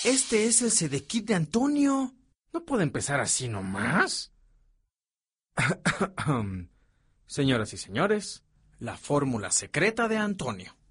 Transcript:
Este es el Sedekit de Antonio. ¿No puede empezar así nomás? Señoras y señores, la fórmula secreta de Antonio.